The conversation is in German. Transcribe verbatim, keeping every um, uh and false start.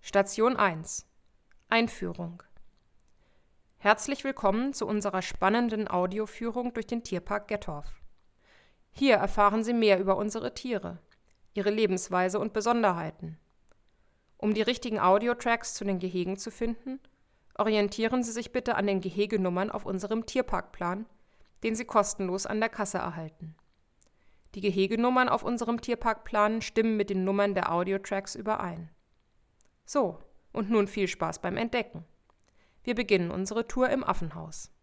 Station eins. Einführung. Herzlich willkommen zu unserer spannenden Audioführung durch den Tierpark Gettorf. Hier erfahren Sie mehr über unsere Tiere, ihre Lebensweise und Besonderheiten. Um die richtigen Audiotracks zu den Gehegen zu finden, orientieren Sie sich bitte an den Gehegenummern auf unserem Tierparkplan, den Sie kostenlos an der Kasse erhalten. Die Gehegenummern auf unserem Tierparkplan stimmen mit den Nummern der Audiotracks überein. So, und nun viel Spaß beim Entdecken. Wir beginnen unsere Tour im Affenhaus.